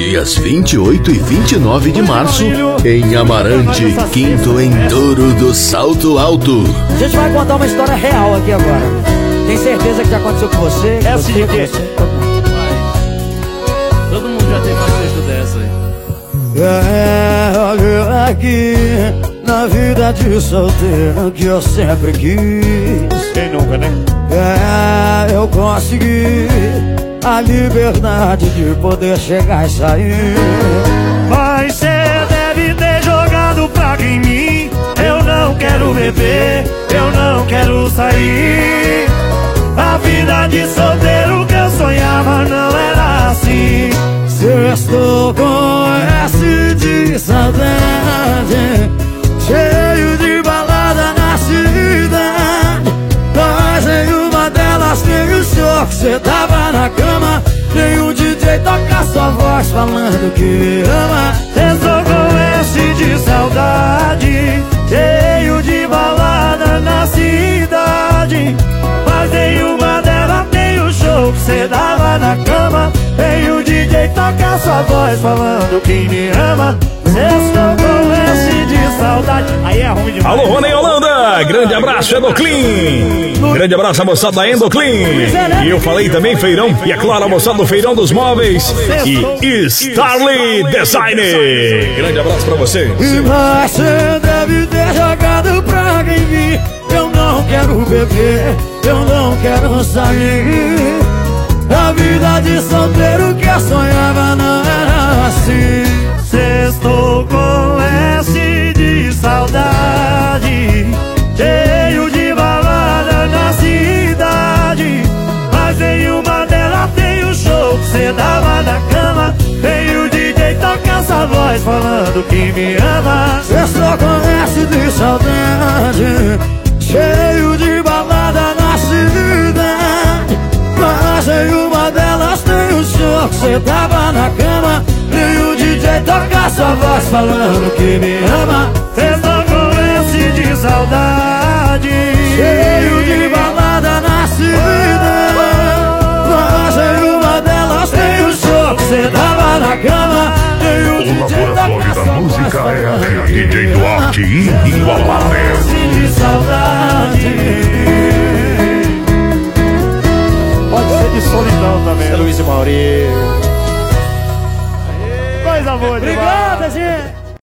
Dias 28 e 29 de março, em Amarante, 5º Endouro do Salto Alto. A gente vai contar uma história real aqui agora. Tem certeza que já aconteceu com você? É assim, todo mundo já teve uma sexta dessa aí. Olha aqui, na vida de solteiro que eu sempre quis. Quem nunca, né? Eu consegui a liberdade de poder chegar e sair. Mas cê deve ter jogado praga em mim. Eu não quero beber, eu não quero sair. A vida de solteiro que eu sonhava não era assim. Se eu estou com S de saudade, cheio de balada na cidade, mas em uma delas tem o show que cê tava na cama. Tem um DJ tocar sua voz falando que me ama. Estou com S de saudade, cheio de balada na cidade, mas em uma delas tem o show que cê dava na cama. Tem o DJ tocar sua voz falando que me ama. Estou com S de saudade. Aí é ruim demais. Alô, Rony Holanda, grande abraço, Endoclean. Grande abraço a moçada da Endoclean. E eu falei também Feirão, e é claro, a moçada do Feirão dos Móveis e Starly Design. Grande abraço pra você. Mas você deve ter jogado praga em mim. Eu não quero beber, eu não quero sair. A vida de solteiro que eu sonhava não era assim. Estou com S de saudade, cheio de balada na cidade, mas em uma delas tem o show que cê dava na cama. Tem o DJ tocar essa voz falando que me ama. Estou com S de saudade, cheio de balada na cidade, mas em uma delas tem o show que cê tava na cama. Tem o DJ tocar sua voz falando que me ama. Estou com S de saudade, cheio de balada na cidade, mas em uma delas tem o show que cê tava na cama. Tem o DJ tocar sua voz falando que DJ me ama. Duarte inigualável. S de saudade. Pode ser de solidão também. É Luiz e Mauri. Coisa boa demais. Obrigado, gente.